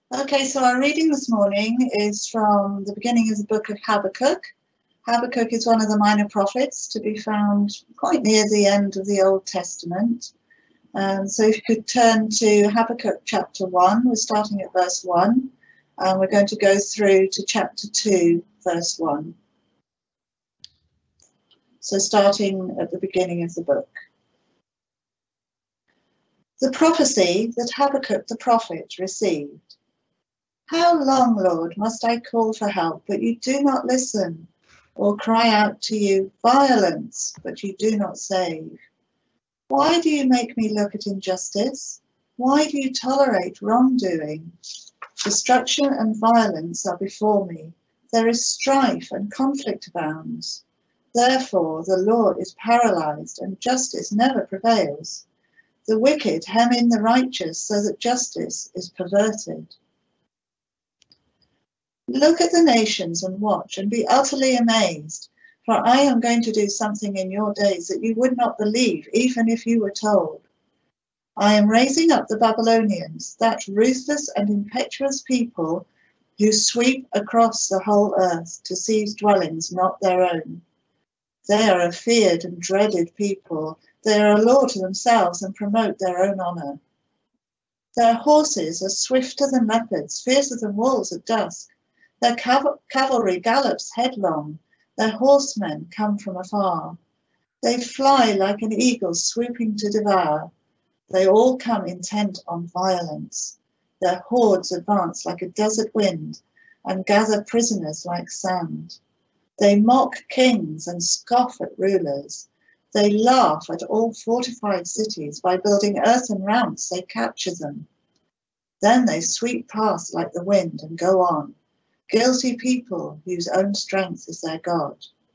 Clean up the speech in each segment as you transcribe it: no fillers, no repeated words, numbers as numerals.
Okay, so our reading this morning is from the beginning of the book of Habakkuk. Habakkuk is one of the minor prophets to be found quite near the end of the Old Testament. So if you could turn to Habakkuk chapter 1, we're starting at verse 1, and we're going to go through to chapter 2, verse 1. So starting at the beginning of the book. The prophecy that Habakkuk the prophet received. How long, Lord, must I call for help, but you do not listen, or cry out to you, violence, but you do not save? Why do you make me look at injustice? Why do you tolerate wrongdoing? Destruction and violence are before me. There is strife and conflict abounds. Therefore, the Lord is paralyzed and justice never prevails. The wicked hem in the righteous so that justice is perverted. Look at the nations and watch and be utterly amazed, for I am going to do something in your days that you would not believe, even if you were told. I am raising up the Babylonians, that ruthless and impetuous people who sweep across the whole earth to seize dwellings not their own. They are a feared and dreaded people. They are a law to themselves and promote their own honour. Their horses are swifter than leopards, fiercer than wolves at dusk. Their cavalry gallops headlong. Their horsemen come from afar. They fly like an eagle swooping to devour. They all come intent on violence. Their hordes advance like a desert wind and gather prisoners like sand. They mock kings and scoff at rulers. They laugh at all fortified cities. By building earthen ramps, they capture them. Then they sweep past like the wind and go on. Guilty people whose own strength is their God.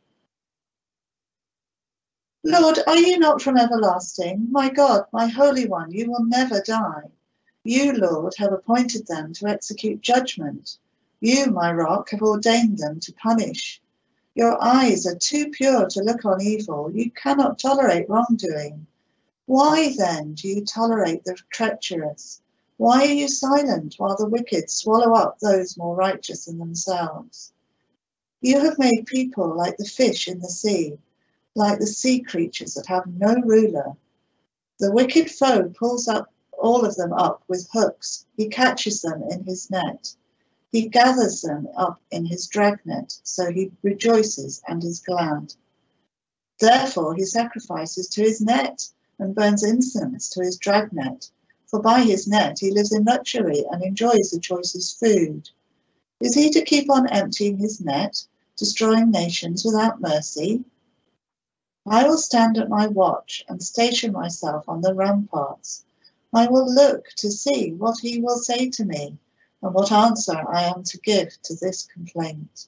Lord, are you not from everlasting? My God, my Holy One, you will never die. You, Lord, have appointed them to execute judgment. You, my rock, have ordained them to punish. Your eyes are too pure to look on evil. You cannot tolerate wrongdoing. Why then do you tolerate the treacherous? Why are you silent while the wicked swallow up those more righteous than themselves? You have made people like the fish in the sea, like the sea creatures that have no ruler. The wicked foe pulls up all of them up with hooks. He catches them in his net. He gathers them up in his dragnet, so he rejoices and is glad. Therefore he sacrifices to his net and burns incense to his dragnet. For by his net he lives in luxury and enjoys the choicest food. Is he to keep on emptying his net, destroying nations without mercy? I will stand at my watch and station myself on the ramparts. I will look to see what he will say to me and what answer I am to give to this complaint.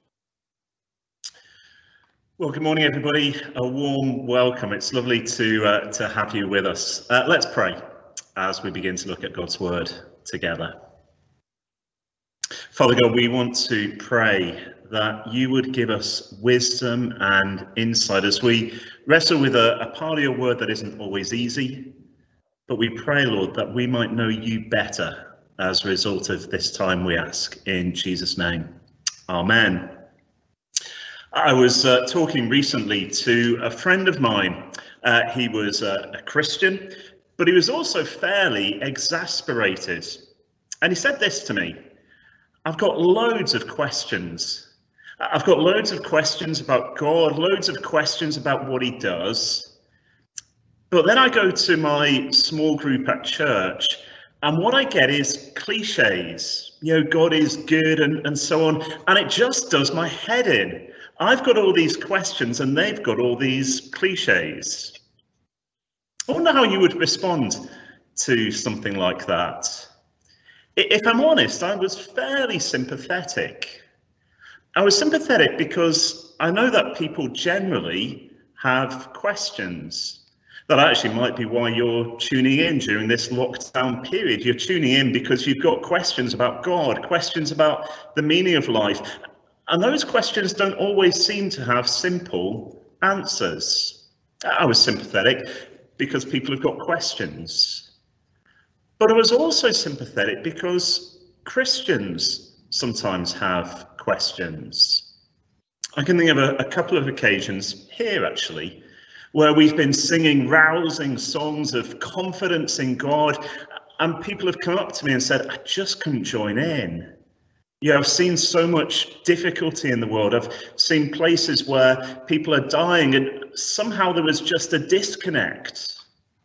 Well, good morning, everybody. A warm welcome. It's lovely to have you with us. Let's pray as we begin to look at God's word together. Father God, we want to pray that you would give us wisdom and insight as we wrestle with a part of your word that isn't always easy, but we pray, Lord, that we might know you better as a result of this time, we ask in Jesus' name. Amen. I was talking recently to a friend of mine. He was a Christian, but he was also fairly exasperated. And he said this to me: I've got loads of questions. I've got loads of questions about God, loads of questions about what he does. But then I go to my small group at church, and what I get is cliches. You know, God is good and so on. And it just does my head in. I've got all these questions and they've got all these cliches. I wonder how you would respond to something like that. If I'm honest, I was fairly sympathetic. I was sympathetic because I know that people generally have questions. That actually might be why you're tuning in during this lockdown period. You're tuning in because you've got questions about God, questions about the meaning of life. And those questions don't always seem to have simple answers. I was sympathetic because people have got questions. But I was also sympathetic because Christians sometimes have questions. I can think of a couple of occasions here, actually, where we've been singing rousing songs of confidence in God, and people have come up to me and said, I just couldn't join in. Yeah, I've seen so much difficulty in the world. I've seen places where people are dying, and somehow there was just a disconnect.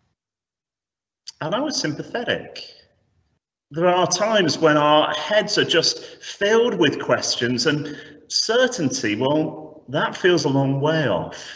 And I was sympathetic. There are times when our heads are just filled with questions, and certainty, well, that feels a long way off.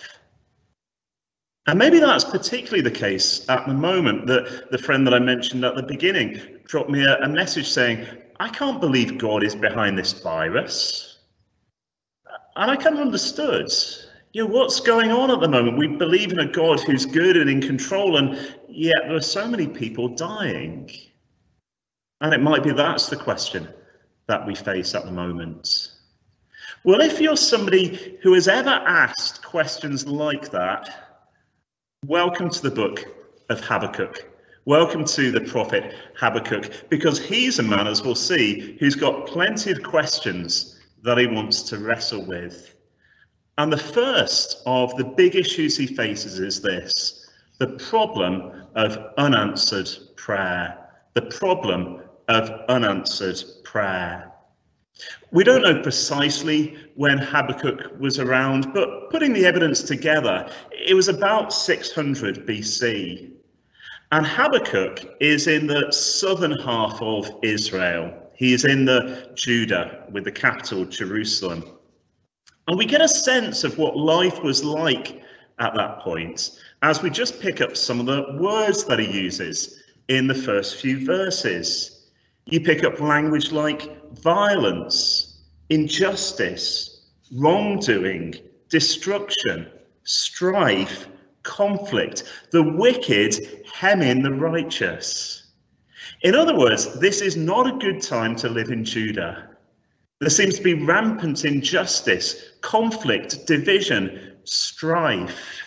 And maybe that's particularly the case at the moment. The friend that I mentioned at the beginning dropped me a message saying, I can't believe God is behind this virus. And I kind of understood, what's going on at the moment? We believe in a God who's good and in control, and yet there are so many people dying. And it might be that's the question that we face at the moment. Well, if you're somebody who has ever asked questions like that, welcome to the book of Habakkuk. Welcome to the prophet Habakkuk, because he's a man, as we'll see, who's got plenty of questions that he wants to wrestle with. And the first of the big issues he faces is this: the problem of unanswered prayer. The problem of unanswered prayer. We don't know precisely when Habakkuk was around, but putting the evidence together, it was about 600 BC. And Habakkuk is in the southern half of Israel. He is in the Judah, with the capital Jerusalem. And we get a sense of what life was like at that point as we just pick up some of the words that he uses in the first few verses. You pick up language like violence, injustice, wrongdoing, destruction, strife, conflict. The wicked hem in the righteous. In other words, this is not a good time to live in Judah. There seems to be rampant injustice, conflict, division, strife.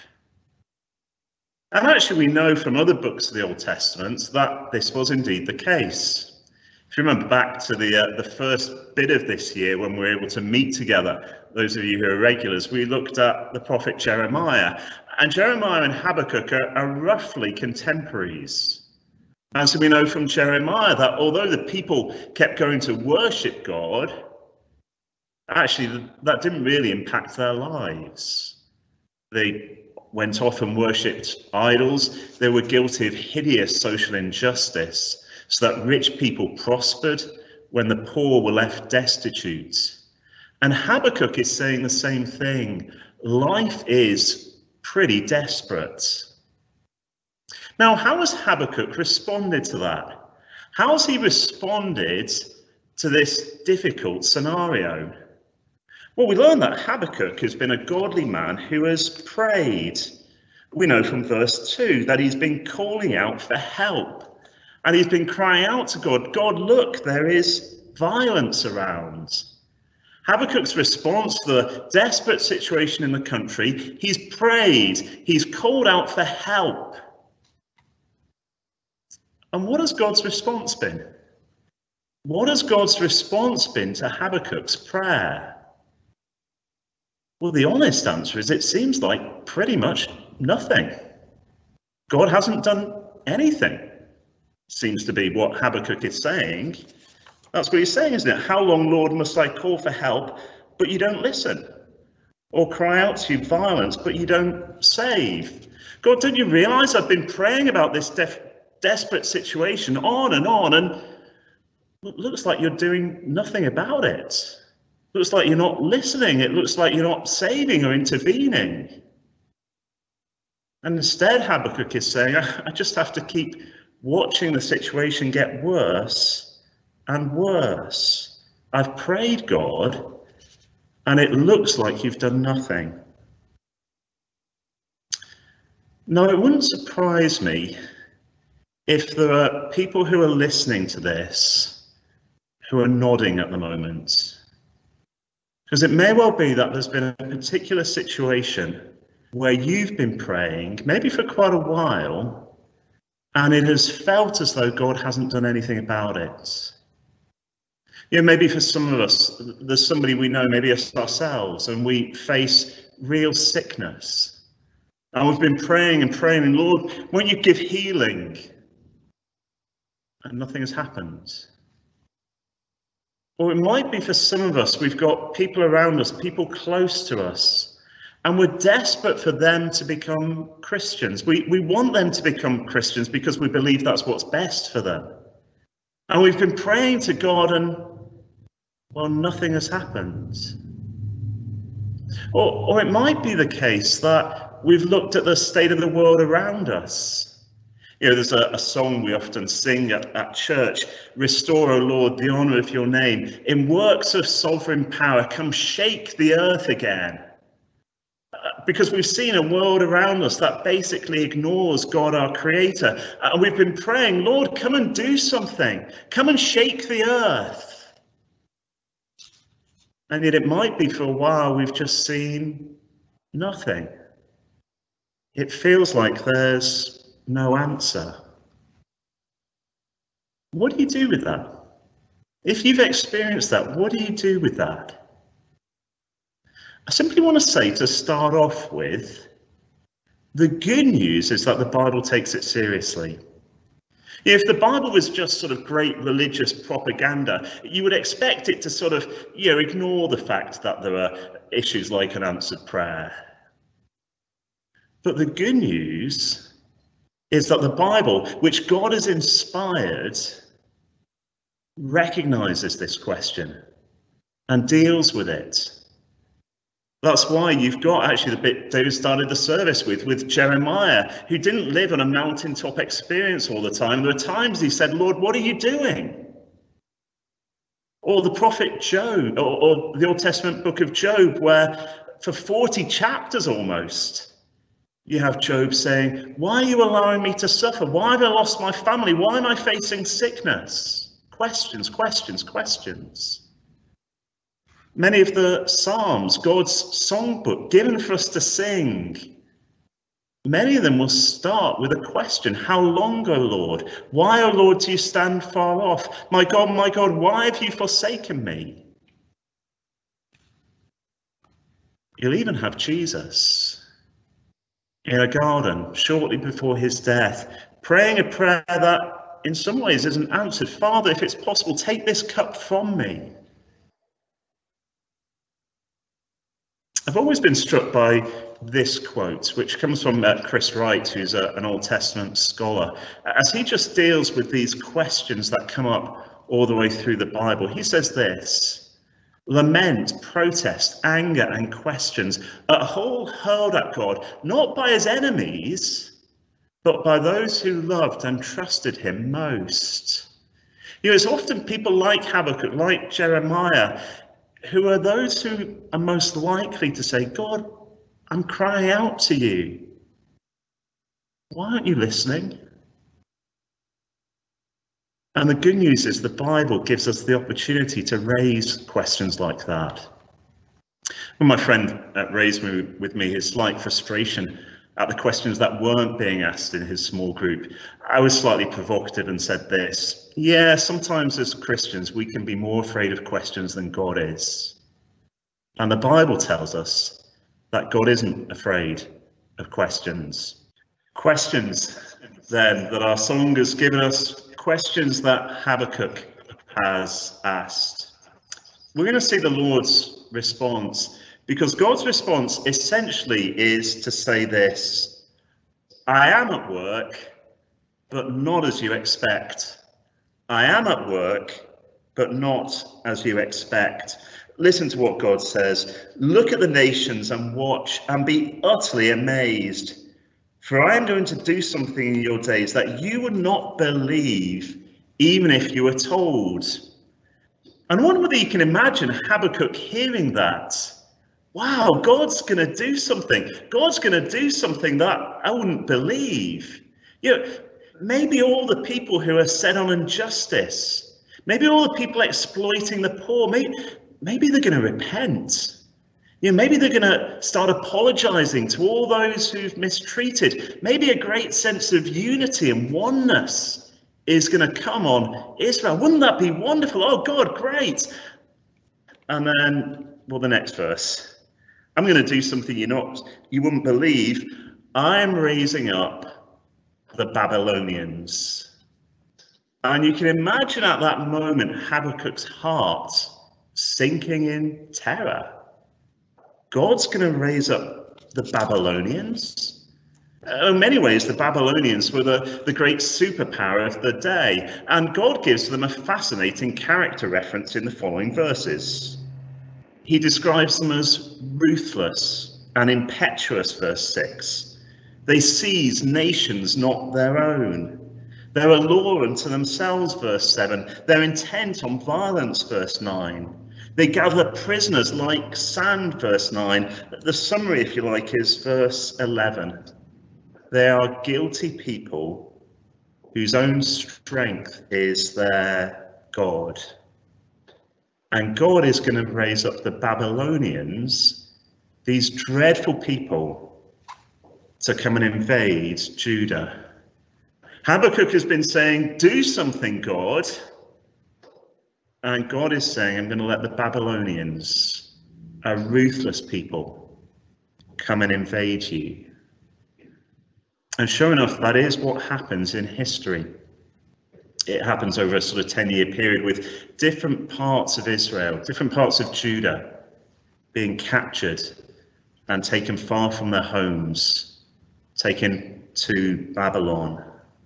And actually, we know from other books of the Old Testament that this was indeed the case. If you remember back to the first bit of this year when we were able to meet together, those of you who are regulars, we looked at the prophet Jeremiah. And Jeremiah and Habakkuk are roughly contemporaries. And so we know from Jeremiah that although the people kept going to worship God, actually that didn't really impact their lives. They went off and worshipped idols. They were guilty of hideous social injustice, so that rich people prospered when the poor were left destitute. And Habakkuk is saying the same thing. Life is pretty desperate. Now, how has Habakkuk responded to that? How has he responded to this difficult scenario? Well, we learn that Habakkuk has been a godly man who has prayed. We know from verse 2 that he's been calling out for help. And he's been crying out to God, God, look, there is violence around. Habakkuk's response to the desperate situation in the country, he's prayed, he's called out for help. And what has God's response been? What has God's response been to Habakkuk's prayer? Well, the honest answer is it seems like pretty much nothing. God hasn't done anything, seems to be what Habakkuk is saying. That's what he's saying, isn't it? How long, Lord, must I call for help, but you don't listen? Or cry out to you violence, but you don't save? God, don't you realize I've been praying about this desperate situation on, and it looks like you're doing nothing about it. It looks like you're not listening. It looks like you're not saving or intervening. And instead, Habakkuk is saying, I just have to keep watching the situation get worse and worse. I've prayed, God, and it looks like you've done nothing. Now, it wouldn't surprise me if there are people who are listening to this who are nodding at the moment. Because it may well be that there's been a particular situation where you've been praying, maybe for quite a while, and it has felt as though God hasn't done anything about it. Maybe for some of us, there's somebody we know, maybe it's ourselves, and we face real sickness. And we've been praying and praying, and Lord, won't you give healing? And nothing has happened. Or it might be for some of us, we've got people around us, people close to us, and we're desperate for them to become Christians. We want them to become Christians because we believe that's what's best for them. And we've been praying to God and, well, nothing has happened. Or it might be the case that we've looked at the state of the world around us. There's a song we often sing at church, "Restore, O Lord, the honour of your name. In works of sovereign power, come shake the earth again." Because we've seen a world around us that basically ignores God, our creator. And we've been praying, Lord, come and do something. Come and shake the earth. And yet it might be for a while we've just seen nothing. It feels like there's no answer. What do you do with that? If you've experienced that, what do you do with that? I simply want to say, to start off with, the good news is that the Bible takes it seriously. If the Bible was just sort of great religious propaganda, you would expect it to sort of, ignore the fact that there are issues like unanswered prayer. But the good news is that the Bible, which God has inspired, recognizes this question and deals with it. That's why you've got actually the bit David started the service with Jeremiah, who didn't live on a mountaintop experience all the time. There were times he said, Lord, what are you doing? Or the prophet Job, or the Old Testament book of Job, where for 40 chapters almost, you have Job saying, why are you allowing me to suffer? Why have I lost my family? Why am I facing sickness? Questions, questions, questions. Many of the Psalms, God's songbook, given for us to sing, many of them will start with a question. How long, O Lord? Why, O Lord, do you stand far off? My God, why have you forsaken me? You'll even have Jesus in a garden shortly before his death, praying a prayer that in some ways isn't answered. Father, if it's possible, take this cup from me. I've always been struck by this quote, which comes from Chris Wright, who's an Old Testament scholar, as he just deals with these questions that come up all the way through the Bible. He says this: lament, protest, anger, and questions are all hurled at God, not by his enemies, but by those who loved and trusted him most. It's often people like Habakkuk, like Jeremiah, who are those who are most likely to say, God, I'm crying out to you. Why aren't you listening? And the good news is the Bible gives us the opportunity to raise questions like that. When my friend raised with me his slight frustration at the questions that weren't being asked in his small group, I was slightly provocative and said this: yeah, sometimes as Christians we can be more afraid of questions than God is. And the Bible tells us that God isn't afraid of questions. Questions, then, that our song has given us, questions that Habakkuk has asked. We're going to see the Lord's response, because God's response essentially is to say this: I am at work, but not as you expect. I am at work, but not as you expect. Listen to what God says. Look at the nations and watch and be utterly amazed. For I am going to do something in your days that you would not believe, even if you were told. And I wonder whether you can imagine Habakkuk hearing that. Wow, God's going to do something. God's going to do something that I wouldn't believe. Maybe all the people who are set on injustice, maybe all the people exploiting the poor, maybe they're going to repent. Maybe they're going to start apologizing to all those who've mistreated. Maybe a great sense of unity and oneness is going to come on Israel. Wouldn't that be wonderful? Oh God, great. And then, well, the next verse. I'm going to do something you wouldn't believe. I'm raising up the Babylonians. And you can imagine at that moment Habakkuk's heart sinking in terror. God's going to raise up the Babylonians. In many ways, the Babylonians were the great superpower of the day, and God gives them a fascinating character reference in the following verses. He describes them as ruthless and impetuous, verse 6. They seize nations not their own. They're a law unto themselves, verse 7. They're intent on violence, verse 9. They gather prisoners like sand, verse 9. The summary, if you like, is verse 11. They are guilty people whose own strength is their God. And God is going to raise up the Babylonians, these dreadful people, to come and invade Judah. Habakkuk has been saying, do something, God. And God is saying, I'm going to let the Babylonians, a ruthless people, come and invade you. And sure enough, that is what happens in history. It happens over a sort of 10-year period with different parts of Israel, different parts of Judah being captured and taken far from their homes, taken to Babylon.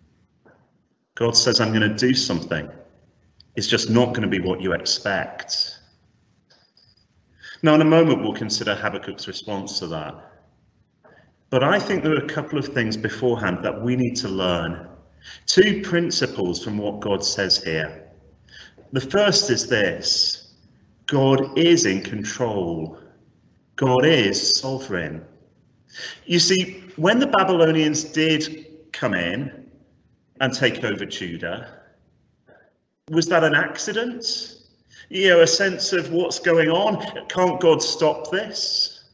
God says, I'm going to do something. It's just not going to be what you expect. Now, in a moment, we'll consider Habakkuk's response to that. But I think there are a couple of things beforehand that we need to learn. Two principles from what God says here. The first is this: God is in control. God is sovereign. You see, when the Babylonians did come in and take over Judah, was that an accident? You know, a sense of what's going on? Can't God stop this?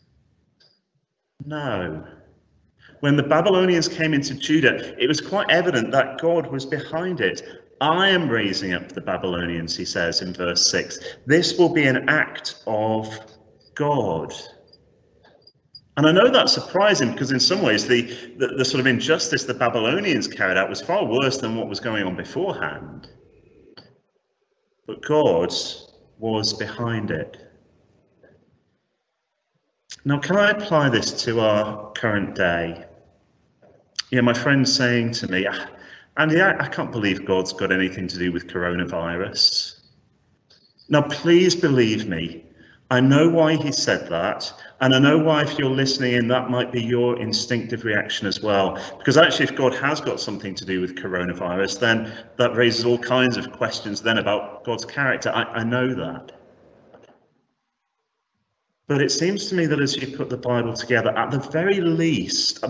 No. When the Babylonians came into Judah, it was quite evident that God was behind it. I am raising up the Babylonians, he says in verse 6. This will be an act of God. And I know that's surprising because in some ways the sort of injustice the Babylonians carried out was far worse than what was going on beforehand. But God was behind it. Now, can I apply this to our current day? Yeah, my friend's saying to me, Andy, I can't believe God's got anything to do with coronavirus. Now, please believe me, I know why he said that, and I know why, if you're listening in, that might be your instinctive reaction as well. Because actually, if God has got something to do with coronavirus, then that raises all kinds of questions then about God's character. I know that. But it seems to me that as you put the Bible together, at the very least,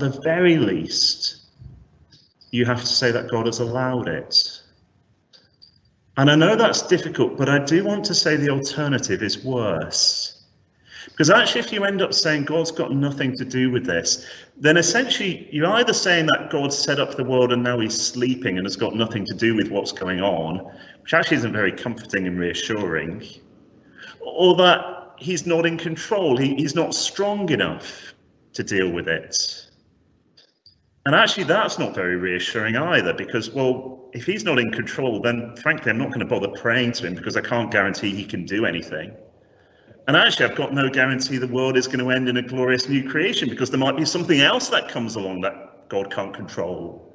you have to say that God has allowed it. And I know that's difficult, but I do want to say the alternative is worse. Because actually, if you end up saying God's got nothing to do with this, then essentially you're either saying that God set up the world and now he's sleeping and has got nothing to do with what's going on, which actually isn't very comforting and reassuring, or that he's not in control, he's not strong enough to deal with it. And actually, that's not very reassuring either, because, well, if he's not in control, then frankly, I'm not going to bother praying to him because I can't guarantee he can do anything. And actually, I've got no guarantee the world is going to end in a glorious new creation because there might be something else that comes along that God can't control.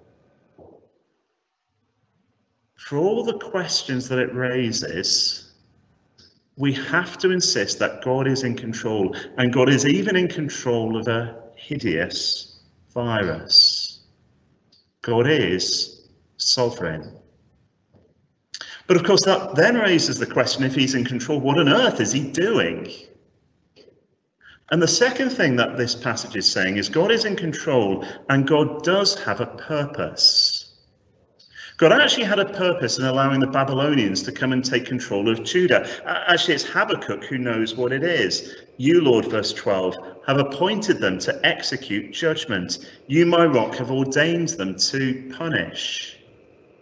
For all the questions that it raises, we have to insist that God is in control, and God is even in control of a hideous virus. God is sovereign. But of course, that then raises the question, if he's in control, what on earth is he doing? And the second thing that this passage is saying is God is in control, and God does have a purpose. God actually had a purpose in allowing the Babylonians to come and take control of Judah. Actually, it's Habakkuk who knows what it is. You, Lord, verse 12, have appointed them to execute judgment. You, my rock, have ordained them to punish.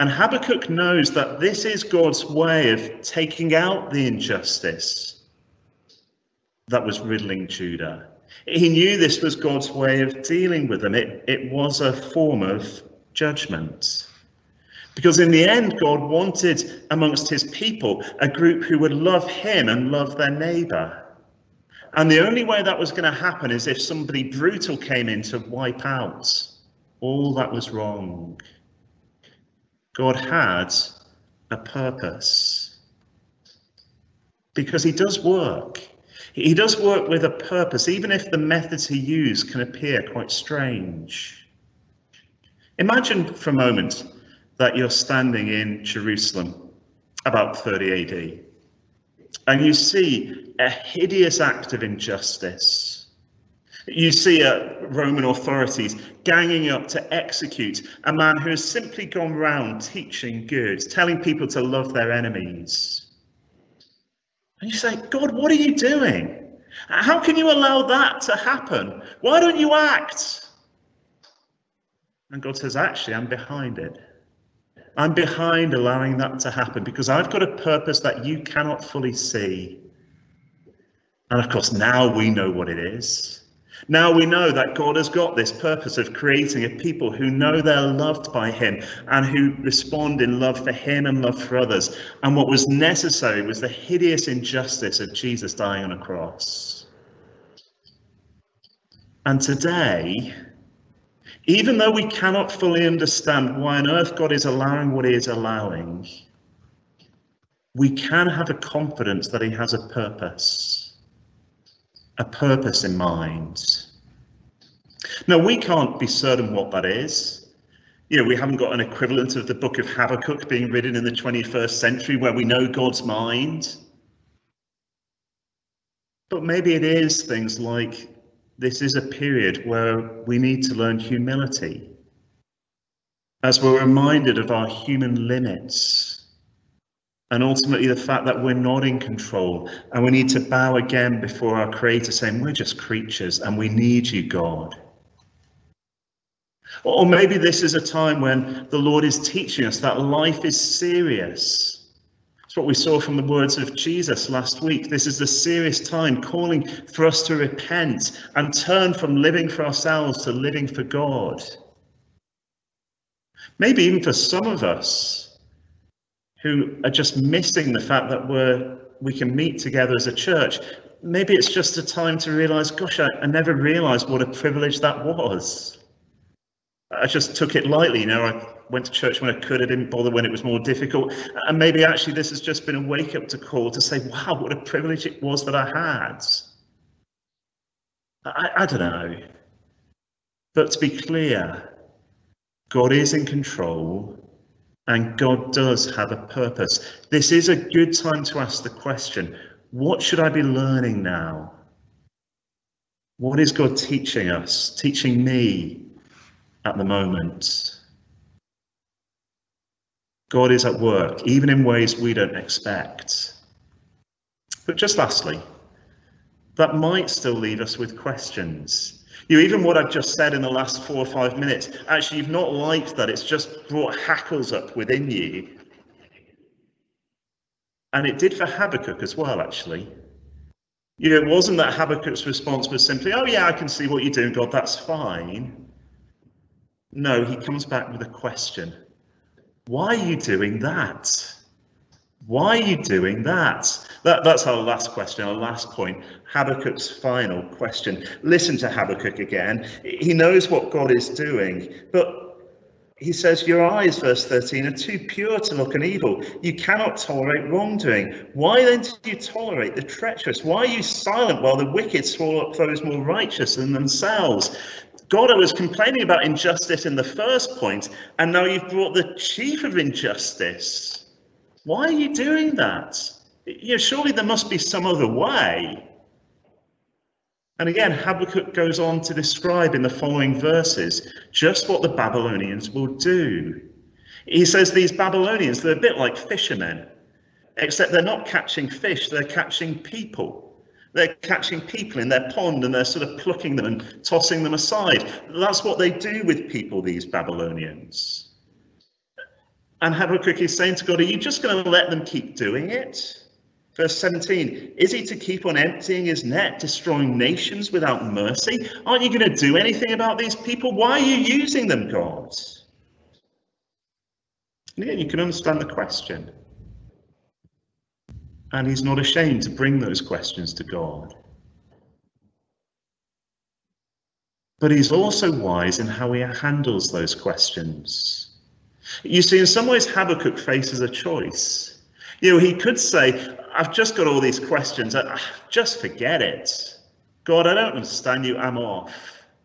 And Habakkuk knows that this is God's way of taking out the injustice that was riddling Judah. He knew this was God's way of dealing with them. It was a form of judgment. Because in the end, God wanted amongst his people a group who would love him and love their neighbour. And the only way that was going to happen is if somebody brutal came in to wipe out all that was wrong. God had a purpose. Because he does work. He does work with a purpose, even if the methods he used can appear quite strange. Imagine for a moment that you're standing in Jerusalem about 30 AD, and you see a hideous act of injustice. You see Roman authorities ganging up to execute a man who has simply gone round teaching good, telling people to love their enemies. And you say, God, what are you doing? How can you allow that to happen? Why don't you act? And God says, actually, I'm behind it. I'm behind allowing that to happen because I've got a purpose that you cannot fully see. And of course, now we know what it is. Now we know that God has got this purpose of creating a people who know they're loved by him and who respond in love for him and love for others. And what was necessary was the hideous injustice of Jesus dying on a cross. And today, even though we cannot fully understand why on earth God is allowing what he is allowing, we can have a confidence that he has a purpose in mind. Now, we can't be certain what that is. You know, we haven't got an equivalent of the book of Habakkuk being written in the 21st century where we know God's mind. But maybe it is things like this is a period where we need to learn humility as we're reminded of our human limits. And ultimately the fact that we're not in control and we need to bow again before our Creator saying, we're just creatures and we need you, God. Or maybe this is a time when the Lord is teaching us that life is serious. It's what we saw from the words of Jesus last week. This is a serious time calling for us to repent and turn from living for ourselves to living for God. Maybe even for some of us, who are just missing the fact that we can meet together as a church. Maybe it's just a time to realise, gosh, I never realised what a privilege that was. I just took it lightly, you know, I went to church when I could, I didn't bother when it was more difficult. And maybe actually this has just been a wake-up to call to say, wow, what a privilege it was that I had. I don't know. But to be clear, God is in control. And God does have a purpose. This is a good time to ask the question, what should I be learning now? What is God teaching us, teaching me at the moment? God is at work, even in ways we don't expect. But just lastly, that might still leave us with questions. You know, even what I've just said in the last 4 or 5 minutes, actually you've not liked that, it's just brought hackles up within you. And it did for Habakkuk as well, actually. You know, it wasn't that Habakkuk's response was simply, oh yeah, I can see what you're doing, God, that's fine. No, he comes back with a question. Why are you doing that? Why are you doing that? That's our last question, our last point, Habakkuk's final question. Listen to Habakkuk again. He knows what God is doing, but he says, your eyes, verse 13, are too pure to look on evil. You cannot tolerate wrongdoing. Why then do you tolerate the treacherous? Why are you silent while the wicked swallow up those more righteous than themselves? God, I was complaining about injustice in the first point, and now you've brought the chief of injustice. Why are you doing that? You know, surely there must be some other way. And again, Habakkuk goes on to describe in the following verses just what the Babylonians will do. He says these Babylonians, they're a bit like fishermen, except they're not catching fish, they're catching people. They're catching people in their pond and they're sort of plucking them and tossing them aside. That's what they do with people, these Babylonians. And Habakkuk is saying to God, are you just going to let them keep doing it? Verse 17, is he to keep on emptying his net, destroying nations without mercy? Aren't you going to do anything about these people? Why are you using them, God? And again, you can understand the question. And he's not ashamed to bring those questions to God. But he's also wise in how he handles those questions. You see, in some ways, Habakkuk faces a choice. He could say, I've just got all these questions. Just forget it. God, I don't understand you. I'm off.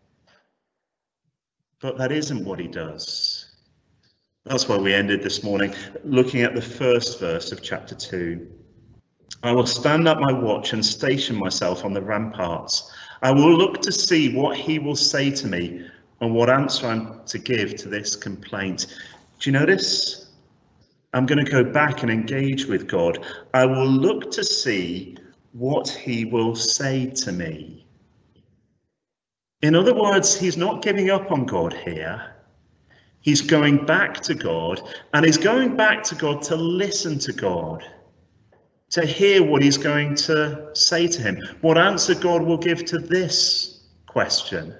But that isn't what he does. That's why we ended this morning looking at the first verse of chapter 2. I will stand at my watch and station myself on the ramparts. I will look to see what he will say to me and what answer I'm to give to this complaint. Do you notice? I'm going to go back and engage with God. I will look to see what he will say to me. In other words, he's not giving up on God here. He's going back to God, and he's going back to God to listen to God, to hear what he's going to say to him, what answer God will give to this question.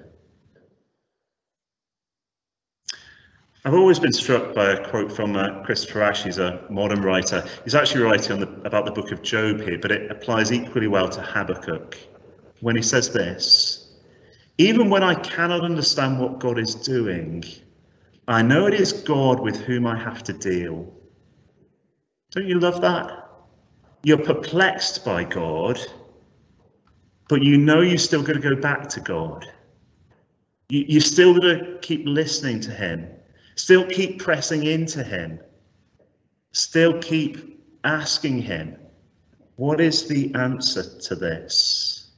I've always been struck by a quote from Christopher Ash. He's a modern writer. He's actually writing about the book of Job here, but it applies equally well to Habakkuk when he says this: even when I cannot understand what God is doing, I know it is God with whom I have to deal. Don't you love that? You're perplexed by God, but you know you're still going to go back to God. You're still going to keep listening to him, still keep pressing into him, still keep asking him, what is the answer to this?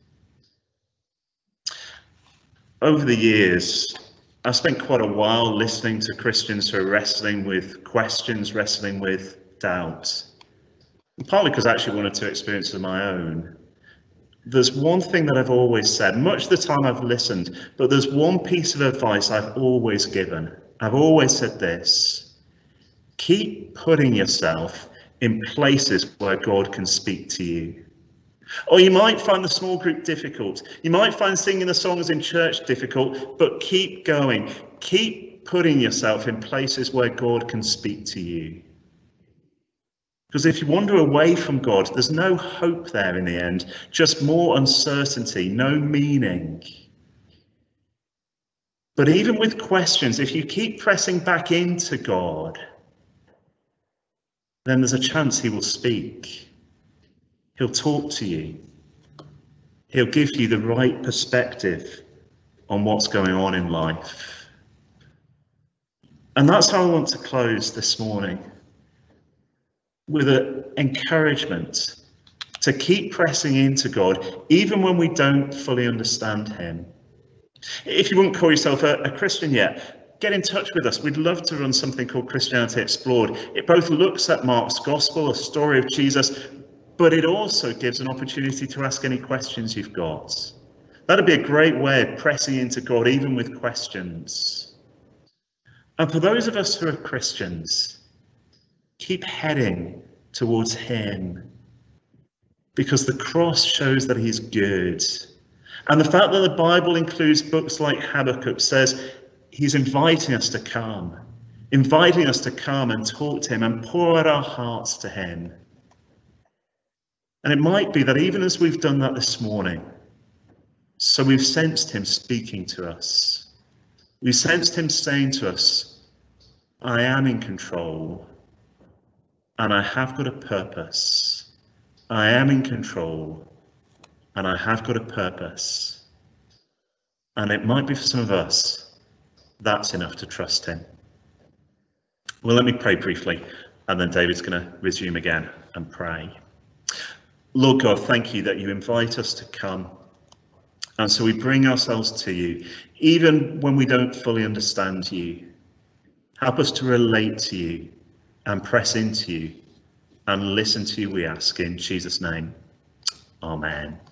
Over the years, I've spent quite a while listening to Christians who are wrestling with questions, wrestling with doubt. Partly because I actually wanted to experience of my own. There's one thing that I've always said, much of the time I've listened, but there's one piece of advice I've always given. I've always said this: keep putting yourself in places where God can speak to you. Or you might find the small group difficult. You might find singing the songs in church difficult, but keep going. Keep putting yourself in places where God can speak to you. Because if you wander away from God, there's no hope there in the end, just more uncertainty, no meaning. But even with questions, if you keep pressing back into God, then there's a chance he will speak. He'll talk to you. He'll give you the right perspective on what's going on in life. And that's how I want to close this morning, with an encouragement to keep pressing into God, even when we don't fully understand him. If you wouldn't call yourself a Christian yet, get in touch with us. We'd love to run something called Christianity Explored. It both looks at Mark's gospel, a story of Jesus, but it also gives an opportunity to ask any questions you've got. That'd be a great way of pressing into God, even with questions. And for those of us who are Christians, keep heading towards him, because the cross shows that he's good. And the fact that the Bible includes books like Habakkuk says he's inviting us to come and talk to him and pour out our hearts to him. And it might be that even as we've done that this morning, so we've sensed him speaking to us. We sensed him saying to us, I am in control. And I have got a purpose. I am in control, and I have got a purpose. And it might be for some of us, that's enough to trust him. Well, let me pray briefly, and then David's going to resume again and pray. Lord God, thank you that you invite us to come. And so we bring ourselves to you, even when we don't fully understand you. Help us to relate to you and press into you and listen to you, we ask in Jesus' name. Amen.